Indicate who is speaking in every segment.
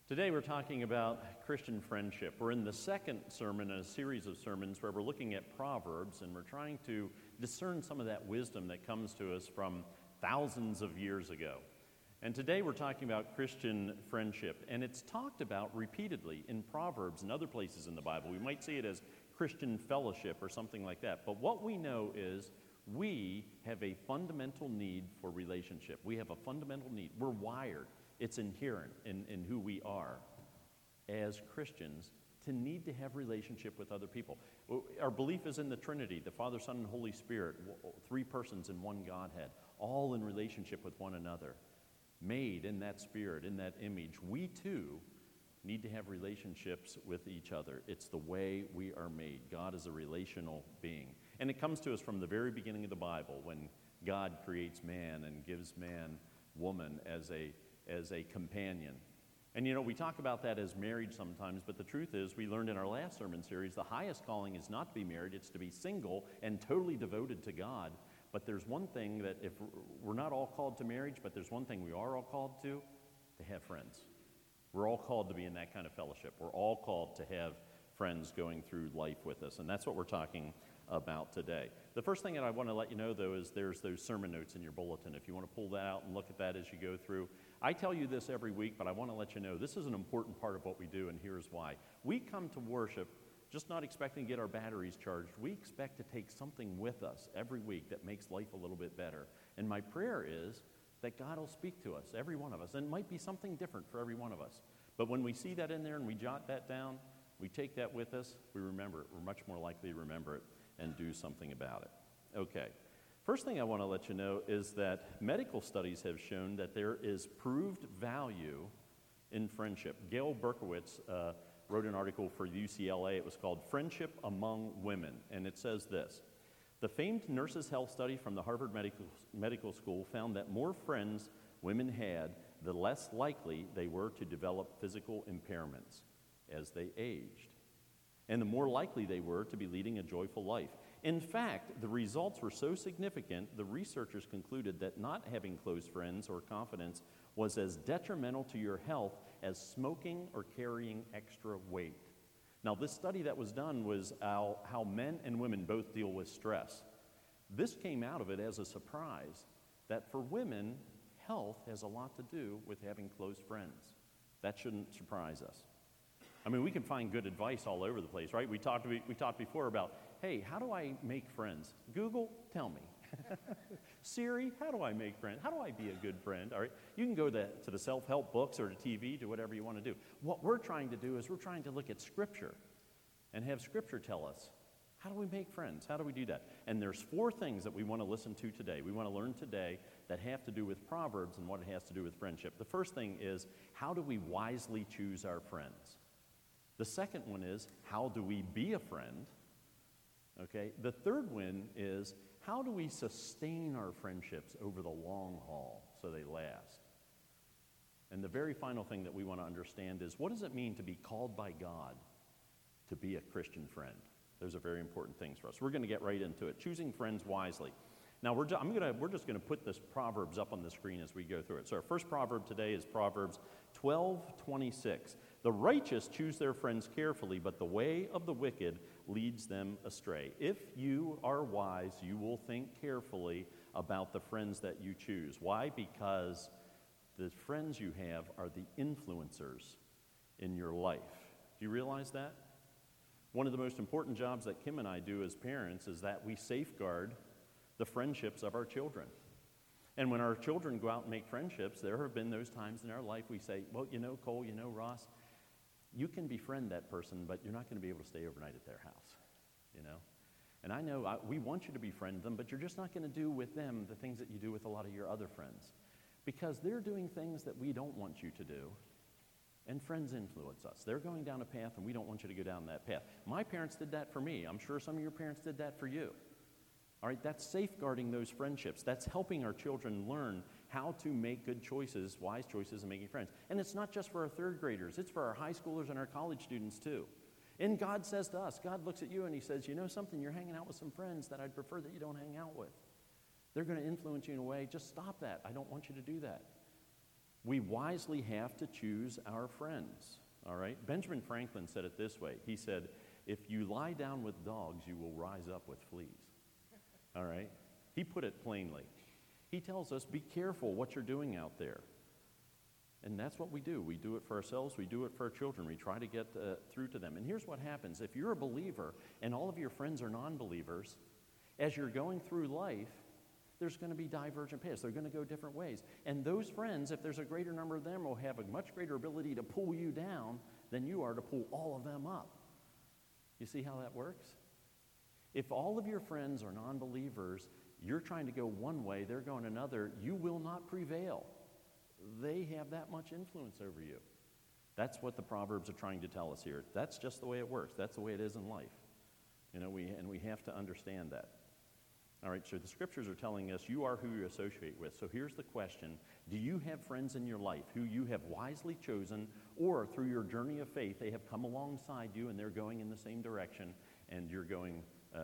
Speaker 1: Today we're talking about Christian friendship. We're in the second sermon in a series of sermons where we're looking at Proverbs and we're trying to discern some of that wisdom that comes to us from thousands of years ago. And today we're talking about Christian friendship, and it's talked about repeatedly in Proverbs and other places in the Bible. We might see it as Christian fellowship or something like that. But what we know is we have a fundamental need for relationship. We have a fundamental need. We're wired. It's inherent in who we are as Christians to need to have relationship with other people. Our belief is in the Trinity, the Father, Son, and Holy Spirit, three persons in one Godhead, all in relationship with one another, made in that spirit, in that image. We too need to have relationships with each other. It's the way we are made. God is a relational being. And it comes to us from the very beginning of the Bible when God creates man and gives man woman as a companion. And you know, we talk about that as marriage sometimes, but the truth is, we learned in our last sermon series, the highest calling is not to be married, it's to be single and totally devoted to God. But there's one thing that if we're not all called to marriage, but there's one thing we are all called to have friends. We're all called to be in that kind of fellowship. We're all called to have friends going through life with us, and that's what we're talking about today. The first thing that I want to let you know, though, is there's those sermon notes in your bulletin. If you want to pull that out and look at that as you go through. I tell you this every week, but I want to let you know this is an important part of what we do, and here's why. We come to worship just not expecting to get our batteries charged. We expect to take something with us every week that makes life a little bit better. And my prayer is that God will speak to us, every one of us, and it might be something different for every one of us. But when we see that in there and we jot that down, we take that with us, we remember it. We're much more likely to remember it and do something about it. Okay. First thing I want to let you know is that medical studies have shown that there is proved value in friendship. Gail Berkowitz wrote an article for UCLA. It was called Friendship Among Women, and it says this. The famed Nurses' Health Study from the Harvard Medical School found that more friends women had, the less likely they were to develop physical impairments as they aged, and the more likely they were to be leading a joyful life. In fact, the results were so significant, the researchers concluded that not having close friends or confidence was as detrimental to your health as smoking or carrying extra weight. Now, this study that was done was how men and women both deal with stress. This came out of it as a surprise that for women, health has a lot to do with having close friends. That shouldn't surprise us. I mean, we can find good advice all over the place, right? We talked before about, hey, how do I make friends? Google, tell me. Siri, how do I make friends? How do I be a good friend? All right, you can go to the self-help books or to TV, do whatever you want to do. What we're trying to do is we're trying to look at Scripture and have Scripture tell us, how do we make friends? How do we do that? And there's 4 things that we want to listen to today. We want to learn today that have to do with Proverbs and what it has to do with friendship. The first thing is, how do we wisely choose our friends? The second one is, how do we be a friend? Okay. The third one is, how do we sustain our friendships over the long haul so they last? And the very final thing that we want to understand is, what does it mean to be called by God to be a Christian friend? Those are very important things for us. We're going to get right into it. Choosing friends wisely. Now, we're just going to put this Proverbs up on the screen as we go through it. So our first proverb today is Proverbs 12:26. The righteous choose their friends carefully, but the way of the wicked leads them astray. If you are wise, you will think carefully about the friends that you choose. Why? Because the friends you have are the influencers in your life. Do you realize that? One of the most important jobs that Kim and I do as parents is that we safeguard the friendships of our children. And when our children go out and make friendships, there have been those times in our life we say, well, you know, Cole, you know, Ross, you can befriend that person, but you're not going to be able to stay overnight at their house, you know. And I know we want you to befriend them, but you're just not going to do with them the things that you do with a lot of your other friends, because they're doing things that we don't want you to do, and friends influence us. They're going down a path, and we don't want you to go down that path. My parents did that for me. I'm sure some of your parents did that for you. All right, that's safeguarding those friendships. That's helping our children learn how to make good choices, wise choices, and making friends. And it's not just for our third graders. It's for our high schoolers and our college students, too. And God says to us, God looks at you and he says, you know something, you're hanging out with some friends that I'd prefer that you don't hang out with. They're going to influence you in a way. Just stop that. I don't want you to do that. We wisely have to choose our friends, all right? Benjamin Franklin said it this way. He said, if you lie down with dogs, you will rise up with fleas, all right? He put it plainly. He tells us, be careful what you're doing out there. And that's what we do. We do it for ourselves. We do it for our children. We try to get through to them. And here's what happens. If you're a believer and all of your friends are non-believers, as you're going through life, there's going to be divergent paths. They're going to go different ways. And those friends, if there's a greater number of them, will have a much greater ability to pull you down than you are to pull all of them up. You see how that works? If all of your friends are non-believers, you're trying to go one way, they're going another, you will not prevail. They have that much influence over you. That's what the Proverbs are trying to tell us here. That's just the way it works. That's the way it is in life. You know, we have to understand that. All right, so the scriptures are telling us you are who you associate with. So here's the question. Do you have friends in your life who you have wisely chosen, or through your journey of faith, they have come alongside you and they're going in the same direction and you're going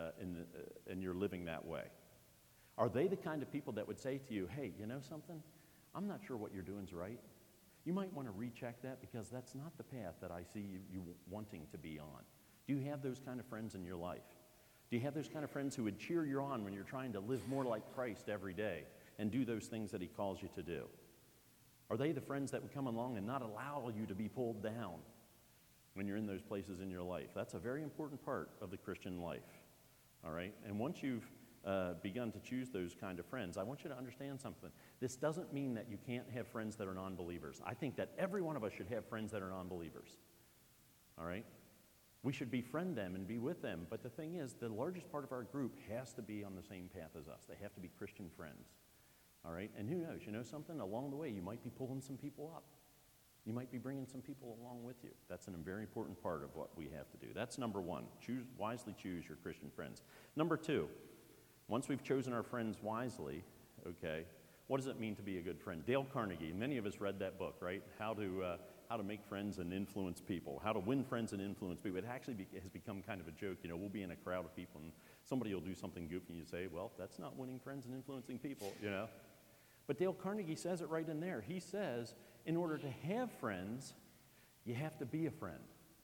Speaker 1: and you're living that way? Are they the kind of people that would say to you, hey, you know something? I'm not sure what you're doing is right. You might want to recheck that because that's not the path that I see you wanting to be on. Do you have those kind of friends in your life? Do you have those kind of friends who would cheer you on when you're trying to live more like Christ every day and do those things that he calls you to do? Are they the friends that would come along and not allow you to be pulled down when you're in those places in your life? That's a very important part of the Christian life, all right? And once you've begun to choose those kind of friends, I want you to understand something. This doesn't mean that you can't have friends that are non-believers. I think that every one of us should have friends that are non-believers, all right? We should befriend them and be with them. But the thing is, the largest part of our group has to be on the same path as us. They have to be Christian friends. All right? And who knows? You know something? Along the way, you might be pulling some people up. You might be bringing some people along with you. That's a very important part of what we have to do. That's number one. Wisely choose your Christian friends. Number two, once we've chosen our friends wisely, okay, what does it mean to be a good friend? Dale Carnegie, many of us read that book, right? How to make friends and influence people, how to win friends and influence people. It actually has become kind of a joke. You know, we'll be in a crowd of people and somebody will do something goofy and you say, well, that's not winning friends and influencing people, you know. But Dale Carnegie says it right in there. He says, in order to have friends, you have to be a friend.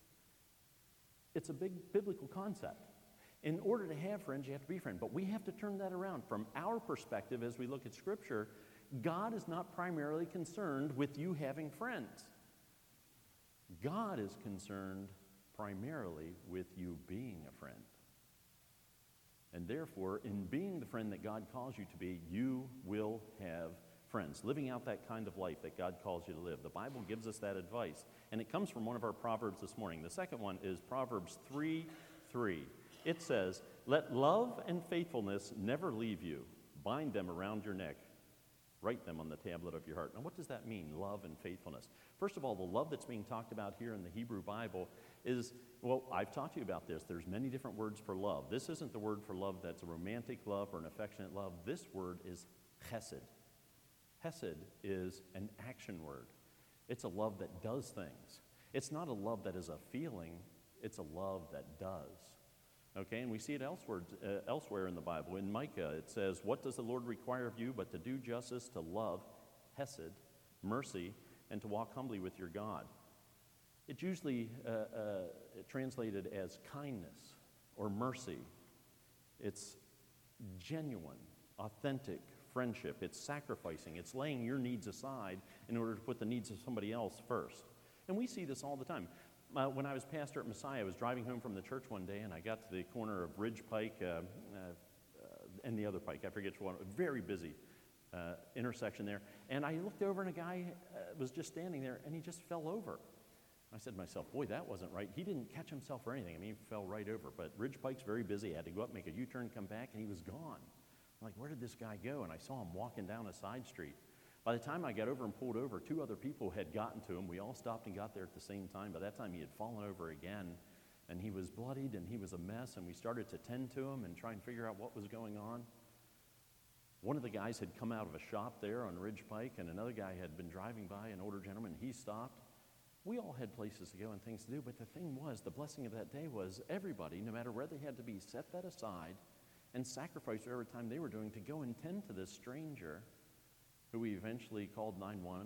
Speaker 1: It's a big biblical concept. In order to have friends, you have to be a friend. But we have to turn that around. From our perspective, as we look at Scripture, God is not primarily concerned with you having friends. God is concerned primarily with you being a friend. And therefore, in being the friend that God calls you to be, you will have friends. Living out that kind of life that God calls you to live. The Bible gives us that advice. And it comes from one of our Proverbs this morning. The second one is Proverbs 3:3. It says, let love and faithfulness never leave you. Bind them around your neck. Write them on the tablet of your heart. Now, what does that mean, love and faithfulness? First of all, the love that's being talked about here in the Hebrew Bible is, well, I've talked to you about this. There's many different words for love. This isn't the word for love that's a romantic love or an affectionate love. This word is chesed. Chesed is an action word. It's a love that does things. It's not a love that is a feeling. It's a love that does. Okay, and we see it elsewhere in the Bible. In Micah, it says, what does the Lord require of you but to do justice, to love, hesed, mercy, and to walk humbly with your God? It's usually translated as kindness or mercy. It's genuine, authentic friendship. It's sacrificing. It's laying your needs aside in order to put the needs of somebody else first. And we see this all the time. When I was pastor at Messiah, I was driving home from the church one day, and I got to the corner of Ridge Pike and the other Pike. I forget which one. Very busy intersection there. And I looked over, and a guy was just standing there, and he just fell over. I said to myself, boy, that wasn't right. He didn't catch himself or anything. I mean, he fell right over. But Ridge Pike's very busy. I had to go up, make a U-turn, come back, and he was gone. I'm like, where did this guy go? And I saw him walking down a side street. By the time I got over and pulled over, two other people had gotten to him. We all stopped and got there at the same time. By that time, he had fallen over again, and he was bloodied, and he was a mess, and we started to tend to him and try and figure out what was going on. One of the guys had come out of a shop there on Ridge Pike, and another guy had been driving by, an older gentleman. He stopped. We all had places to go and things to do, but the thing was, the blessing of that day was everybody, no matter where they had to be, set that aside and sacrificed whatever time they were doing to go and tend to this stranger who we eventually called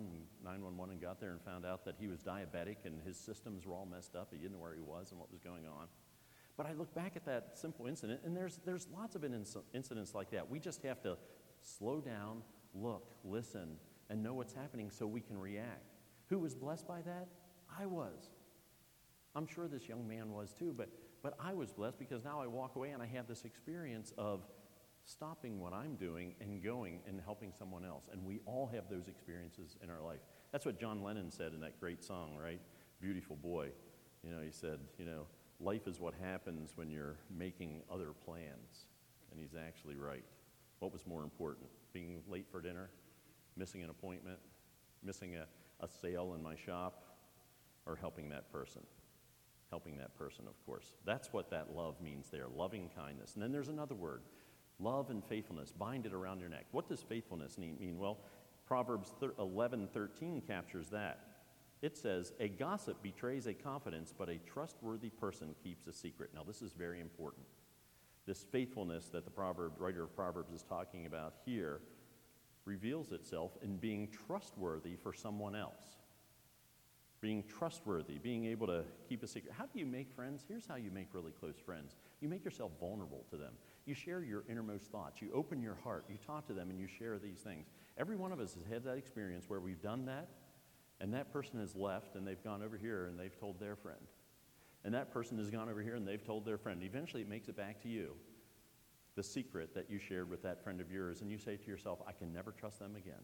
Speaker 1: 911 and got there and found out that he was diabetic and his systems were all messed up. He didn't know where he was and what was going on. But I look back at that simple incident, and there's lots of incidents like that. We just have to slow down, look, listen, and know what's happening so we can react. Who was blessed by that? I was. I'm sure this young man was too, but I was blessed because now I walk away and I have this experience of stopping what I'm doing and going and helping someone else. And we all have those experiences in our life. That's what John Lennon said in that great song, right? Beautiful Boy. He said, life is what happens when you're making other plans. And he's actually right. What was more important? Being late for dinner? Missing an appointment? Missing a sale in my shop? Or helping that person? Helping that person, of course. That's what that love means there, loving kindness. And then there's another word, love and faithfulness. Bind it around your neck. What does faithfulness mean? Well, Proverbs 11:13 captures that. It says, a gossip betrays a confidence, but a trustworthy person keeps a secret. Now, this is very important. This faithfulness that the writer of Proverbs is talking about here reveals itself in being trustworthy for someone else. Being trustworthy, being able to keep a secret. How do you make friends? Here's how you make really close friends. You make yourself vulnerable to them. You share your innermost thoughts. You open your heart. You talk to them and you share these things. Every one of us has had that experience where we've done that, and that person has left and they've gone over here and they've told their friend. And that person has gone over here and they've told their friend. Eventually it makes it back to you, the secret that you shared with that friend of yours, and you say to yourself, I can never trust them again.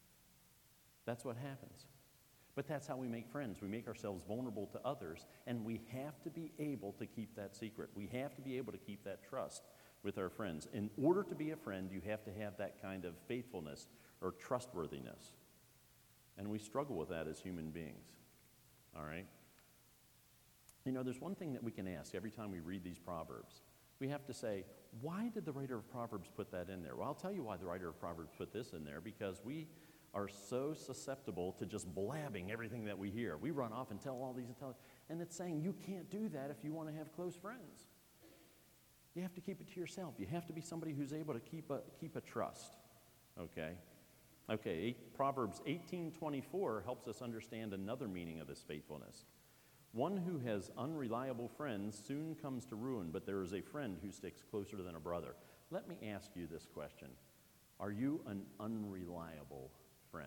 Speaker 1: That's what happens. But that's how we make friends. We make ourselves vulnerable to others, and we have to be able to keep that secret. We have to be able to keep that trust with our friends. In order to be a friend, you have to have that kind of faithfulness or trustworthiness. And we struggle with that as human beings. All right? There's one thing that we can ask every time we read these Proverbs. We have to say, why did the writer of Proverbs put that in there? Well, I'll tell you why the writer of Proverbs put this in there, because we are so susceptible to just blabbing everything that we hear. We run off and tell all these, and it's saying you can't do that if you want to have close friends. You have to keep it to yourself. You have to be somebody who's able to keep a trust. Okay, Proverbs 18:24 helps us understand another meaning of this faithfulness. One who has unreliable friends soon comes to ruin, but there is a friend who sticks closer than a brother. Let me ask you this question. Are you an unreliable friend?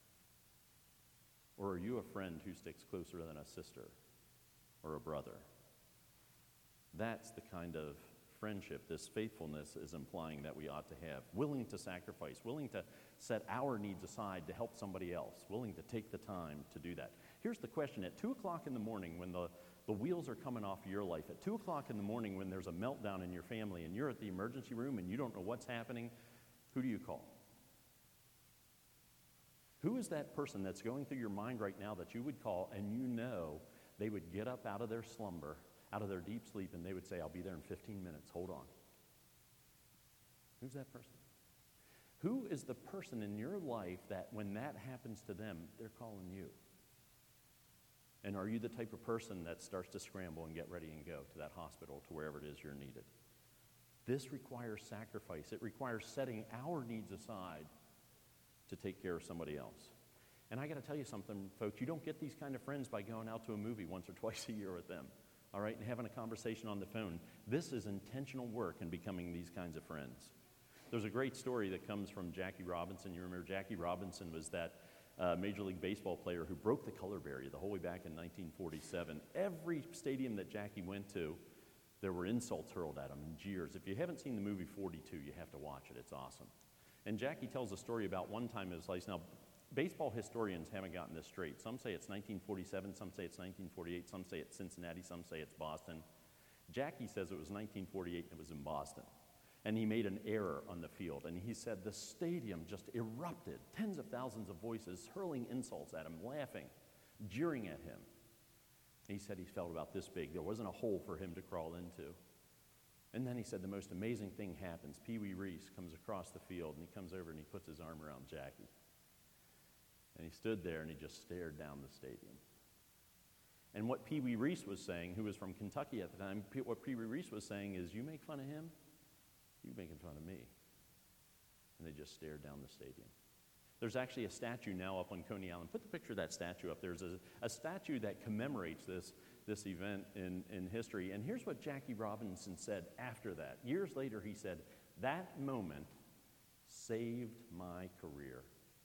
Speaker 1: Or are you a friend who sticks closer than a sister or a brother? That's the kind of friendship this faithfulness is implying that we ought to have. Willing to sacrifice, willing to set our needs aside to help somebody else, willing to take the time to do that. Here's the question. At 2 o'clock in the morning when the wheels are coming off of your life, at 2 o'clock in the morning when there's a meltdown in your family and you're at the emergency room and you don't know what's happening, who do you call? Who is that person that's going through your mind right now that you would call and you know they would get up out of their slumber, out of their deep sleep, and they would say, I'll be there in 15 minutes, hold on. Who's that person? Who is the person in your life that when that happens to them, they're calling you? And are you the type of person that starts to scramble and get ready and go to that hospital, to wherever it is you're needed? This requires sacrifice. It requires setting our needs aside to take care of somebody else. And I got to tell you something, folks. You don't get these kind of friends by going out to a movie once or twice a year with them, all right, and having a conversation on the phone. This is intentional work in becoming these kinds of friends. There's a great story that comes from Jackie Robinson. You remember Jackie Robinson was that Major League Baseball player who broke the color barrier the whole way back in 1947. Every stadium that Jackie went to, there were insults hurled at him and jeers. If you haven't seen the movie 42, you have to watch it. It's awesome. And Jackie tells a story about one time in his life. Now, baseball historians haven't gotten this straight. Some say it's 1947, some say it's 1948, some say it's Cincinnati, some say it's Boston. Jackie says it was 1948 and it was in Boston. And he made an error on the field. And he said the stadium just erupted, tens of thousands of voices hurling insults at him, laughing, jeering at him. And he said he felt about this big. There wasn't a hole for him to crawl into. And then he said the most amazing thing happens. Pee Wee Reese comes across the field, and he comes over and he puts his arm around Jackie. And he stood there and he just stared down the stadium. And what Pee Wee Reese was saying, who was from Kentucky at the time, what Pee Wee Reese was saying is, you make fun of him, you're making fun of me. And they just stared down the stadium. There's actually a statue now up on Coney Island. Put the picture of that statue up. There's a statue that commemorates this event in history. And here's what Jackie Robinson said after that. Years later, he said, "That moment saved my career."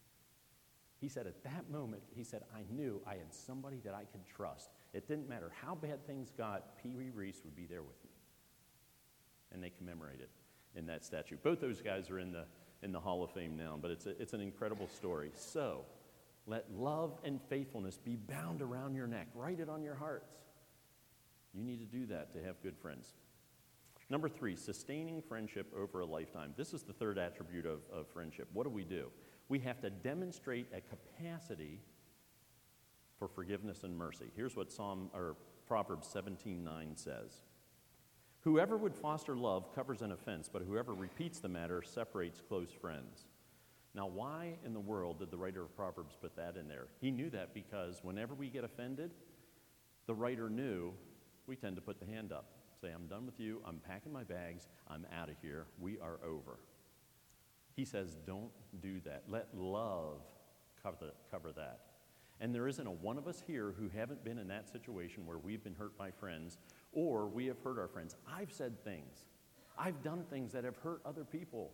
Speaker 1: He said, at that moment, he said, I knew I had somebody that I could trust. It didn't matter how bad things got, Pee Wee Reese would be there with me. And they commemorate it in that statue. Both those guys are in the Hall of Fame now, but it's an incredible story. So, let love and faithfulness be bound around your neck. Write it on your hearts. You need to do that to have good friends. Number 3, sustaining friendship over a lifetime. This is the third attribute of friendship. What do? We have to demonstrate a capacity for forgiveness and mercy. Here's what Proverbs 17:9 says. Whoever would foster love covers an offense, but whoever repeats the matter separates close friends. Now, why in the world did the writer of Proverbs put that in there? He knew that because whenever we get offended, the writer knew we tend to put the hand up. Say, I'm done with you, I'm packing my bags, I'm out of here, we are over. He says, don't do that. Let love cover that. And there isn't a one of us here who haven't been in that situation where we've been hurt by friends or we have hurt our friends. I've said things. I've done things that have hurt other people.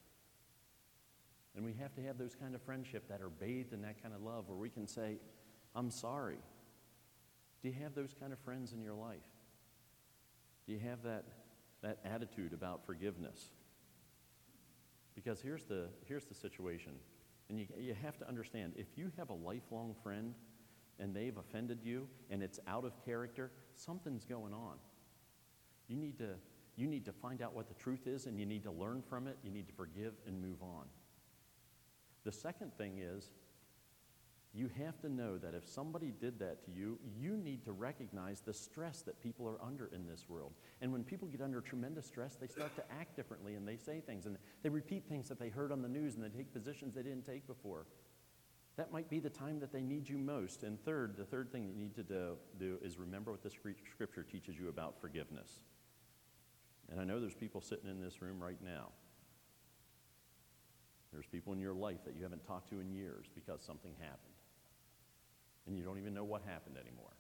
Speaker 1: And we have to have those kind of friendship that are bathed in that kind of love where we can say, I'm sorry. Do you have those kind of friends in your life? Do you have that attitude about forgiveness? Because here's the situation, and you have to understand, if you have a lifelong friend and they've offended you and it's out of character, something's going on. You need to find out what the truth is, and you need to learn from it. You need to forgive and move on. The second thing is, you have to know that if somebody did that to you, you need to recognize the stress that people are under in this world. And when people get under tremendous stress, they start to act differently, and they say things, and they repeat things that they heard on the news, and they take positions they didn't take before. That might be the time that they need you most. And the third thing you need to do is remember what the Scripture teaches you about forgiveness. And I know there's people sitting in this room right now. There's people in your life that you haven't talked to in years because something happened. And you don't even know what happened anymore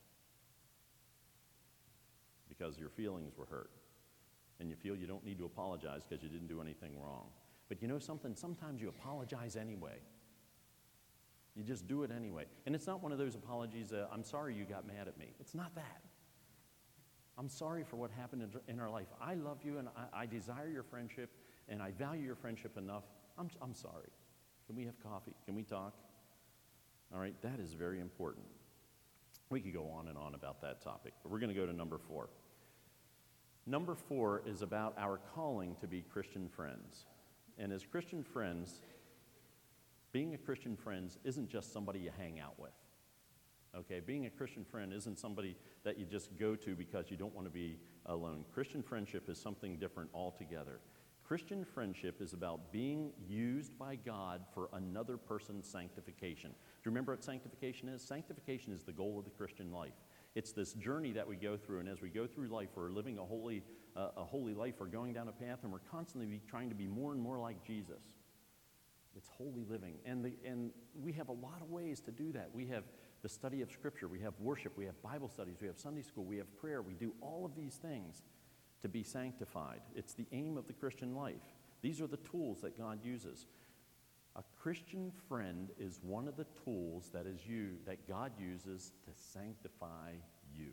Speaker 1: because your feelings were hurt. And you feel you don't need to apologize because you didn't do anything wrong. But you know something? Sometimes you apologize anyway. You just do it anyway. And it's not one of those apologies, I'm sorry you got mad at me. It's not that. I'm sorry for what happened in our life. I love you, and I desire your friendship, and I value your friendship enough. I'm sorry. Can we have coffee? Can we talk? All right, that is very important. We could go on and on about that topic, but we're going to go to number 4. Number 4 is about our calling to be Christian friends. And as Christian friends, being a Christian friend isn't just somebody you hang out with. Okay, being a Christian friend isn't somebody that you just go to because you don't want to be alone. Christian friendship is something different altogether. Christian friendship is about being used by God for another person's sanctification. Do you remember what sanctification is? Sanctification is the goal of the Christian life. It's this journey that we go through, and as we go through life, we're living a holy life. We're going down a path, and we're constantly trying to be more and more like Jesus. It's holy living, and we have a lot of ways to do that. We have the study of Scripture, we have worship, we have Bible studies, we have Sunday school, we have prayer. We do all of these things to be sanctified. It's the aim of the Christian life. These are the tools that God uses. A Christian friend is one of the tools that God uses to sanctify you.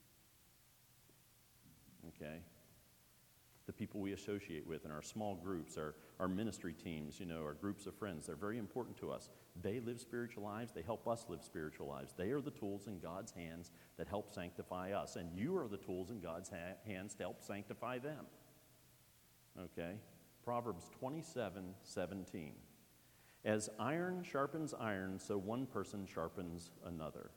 Speaker 1: Okay? The people we associate with in our small groups, our ministry teams, our groups of friends, they're very important to us. They live spiritual lives. They help us live spiritual lives. They are the tools in God's hands that help sanctify us. And you are the tools in God's hands to help sanctify them. Okay? Proverbs 27:17. As iron sharpens iron, so one person sharpens another.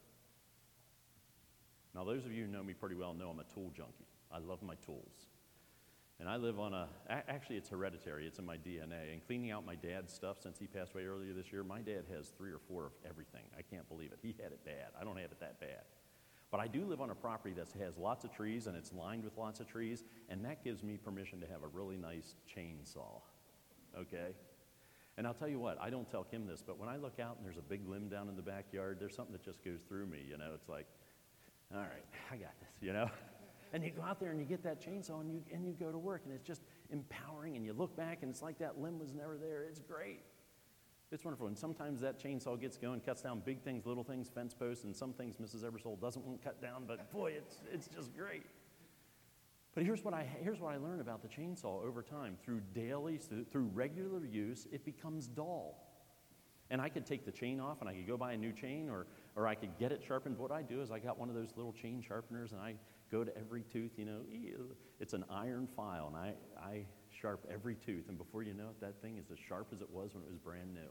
Speaker 1: Now, those of you who know me pretty well know I'm a tool junkie. I love my tools. And I live on actually it's hereditary, it's in my DNA. And cleaning out my dad's stuff since he passed away earlier this year, my dad has 3 or 4 of everything. I can't believe it. He had it bad. I don't have it that bad. But I do live on a property that has lots of trees, and it's lined with lots of trees, and that gives me permission to have a really nice chainsaw, okay? And I'll tell you what, I don't tell Kim this, but when I look out and there's a big limb down in the backyard, there's something that just goes through me, you know. It's like, all right, I got this, you know. And you go out there and you get that chainsaw and you go to work, and it's just empowering, and you look back and it's like that limb was never there. It's great. It's wonderful. And sometimes that chainsaw gets going, cuts down big things, little things, fence posts, and some things Mrs. Ebersole doesn't want cut down, but boy, it's just great. But here's what I learned about the chainsaw over time. Through regular use, it becomes dull. And I could take the chain off and I could go buy a new chain, or I could get it sharpened. What I do is I got one of those little chain sharpeners, and I go to every tooth, you know. It's an iron file, and I sharp every tooth. And before you know it, that thing is as sharp as it was when it was brand new.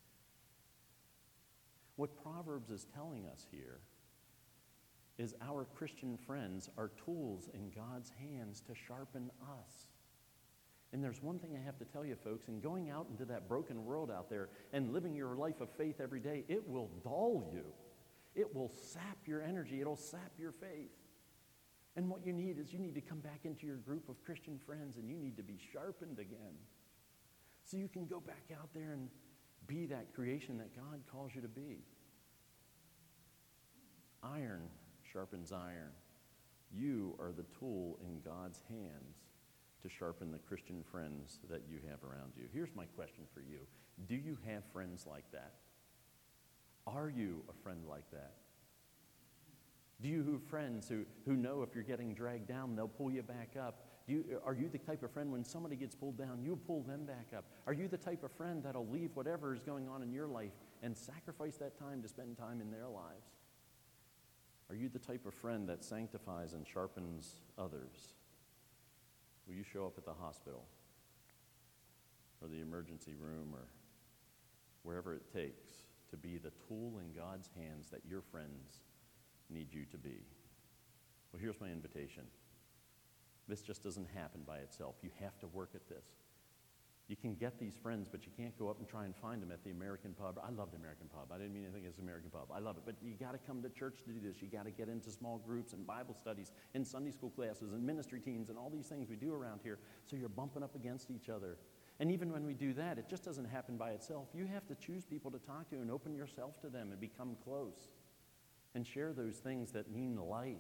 Speaker 1: What Proverbs is telling us here is our Christian friends are tools in God's hands to sharpen us. And there's one thing I have to tell you, folks, in going out into that broken world out there and living your life of faith every day, it will dull you. It will sap your energy. It'll sap your faith. And what you need is you need to come back into your group of Christian friends, and you need to be sharpened again so you can go back out there and be that creation that God calls you to be. Iron sharpens iron. You are the tool in God's hands to sharpen the Christian friends that you have around you. Here's my question for you. Do you have friends like that? Are you a friend like that? Do you have friends who know if you're getting dragged down, they'll pull you back up? Are you the type of friend when somebody gets pulled down, you'll pull them back up? Are you the type of friend that'll leave whatever is going on in your life and sacrifice that time to spend time in their lives? Are you the type of friend that sanctifies and sharpens others? Will you show up at the hospital or the emergency room or wherever it takes to be the tool in God's hands that your friends need you to be? Well, here's my invitation. This just doesn't happen by itself. You have to work at this. You can get these friends, but you can't go up and try and find them at the American Pub. I love the American Pub. I didn't mean anything against the American Pub. I love it. But you got to come to church to do this. You got to get into small groups and Bible studies and Sunday school classes and ministry teams and all these things we do around here. So you're bumping up against each other. And even when we do that, it just doesn't happen by itself. You have to choose people to talk to and open yourself to them and become close and share those things that mean life.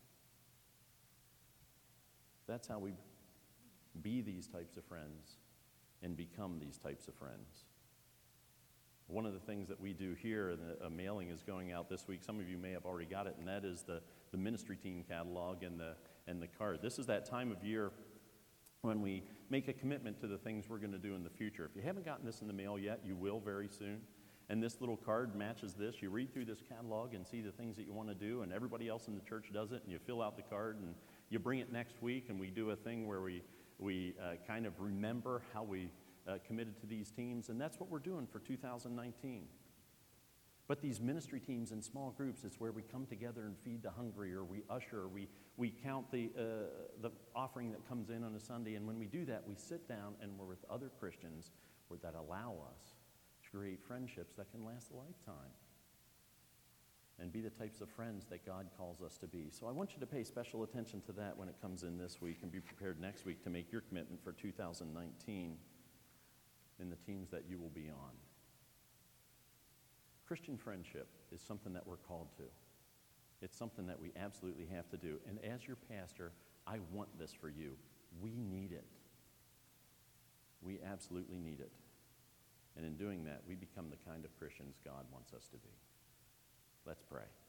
Speaker 1: That's how we be these types of friends and become these types of friends. One of the things that we do here, and a mailing is going out this week, some of you may have already got it, and that is the ministry team catalog and the card. This is that time of year when we make a commitment to the things we're going to do in the future. If you haven't gotten this in the mail yet, you will very soon. And this little card matches this. You read through this catalog and see the things that you want to do, and everybody else in the church does it, and you fill out the card, and you bring it next week, and we do a thing where we kind of remember how we committed to these teams, and that's what we're doing for 2019. But these ministry teams in small groups is where we come together and feed the hungry, or we usher, or we count the offering that comes in on a Sunday, and when we do that, we sit down and we're with other Christians that allow us to create friendships that can last a lifetime and be the types of friends that God calls us to be. So I want you to pay special attention to that when it comes in this week, and be prepared next week to make your commitment for 2019 in the teams that you will be on. Christian friendship is something that we're called to. It's something that we absolutely have to do. And as your pastor, I want this for you. We need it. We absolutely need it. And in doing that, we become the kind of Christians God wants us to be. Let's pray.